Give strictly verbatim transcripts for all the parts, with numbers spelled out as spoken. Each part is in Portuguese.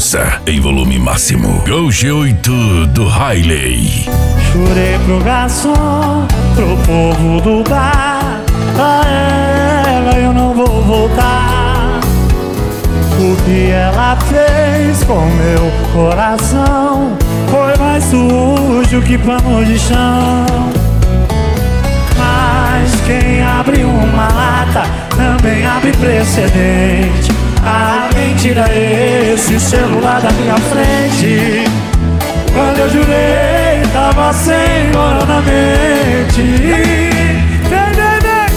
Força em volume máximo. Gol G oito do Riley. Jurei pro garçom, pro povo do bar, pra ela eu não vou voltar. O que ela fez com meu coração foi mais sujo que pano de chão. Mas quem abre uma lata também abre precedente. Alguém tira esse celular da minha frente. Quando eu jurei, tava sem hora na mente. Vem, vem, vem.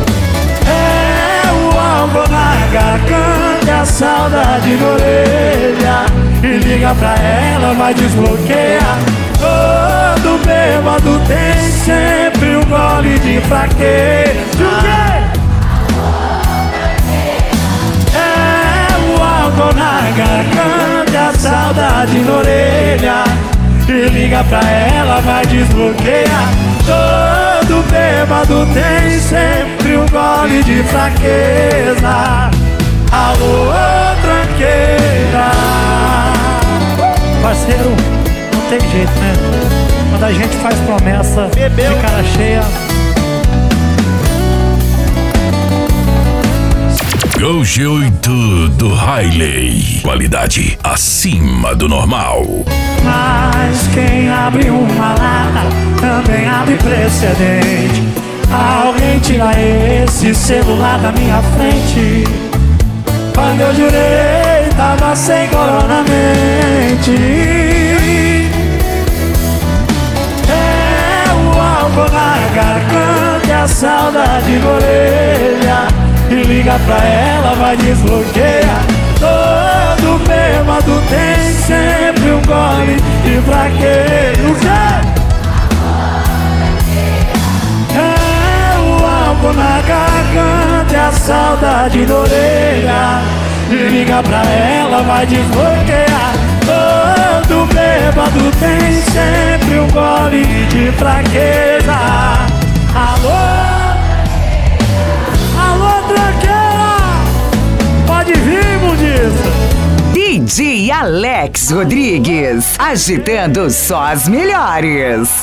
É o álcool na garganta e a saudade na orelha. E liga pra ela, vai desbloquear. Todo bêbado tem sempre um gole de fraqueza. Na garganta, a saudade na orelha. E liga pra ela, vai desbloquear. Todo bêbado tem sempre um gole de fraqueza. Alô, tranqueira. Parceiro, não tem jeito, né? Quando a gente faz promessa de cara cheia. Gol G oito do Riley. Qualidade acima do normal. Mas quem abre uma lata também abre precedente. Alguém tira esse celular da minha frente. Quando eu jurei, tava sem corona na mente. É o álcool na garganta e a saudade na orelha. E liga pra ela, vai desbloquear. Todo bêbado tem sempre um gole de fraqueza. O quê? É o álcool na garganta e a saudade na orelha. E liga pra ela, vai desbloquear. Todo bêbado tem sempre um gole de fraqueza. Alô? Pode vir, mundista! D J Alex Rodrigues, agitando só as melhores.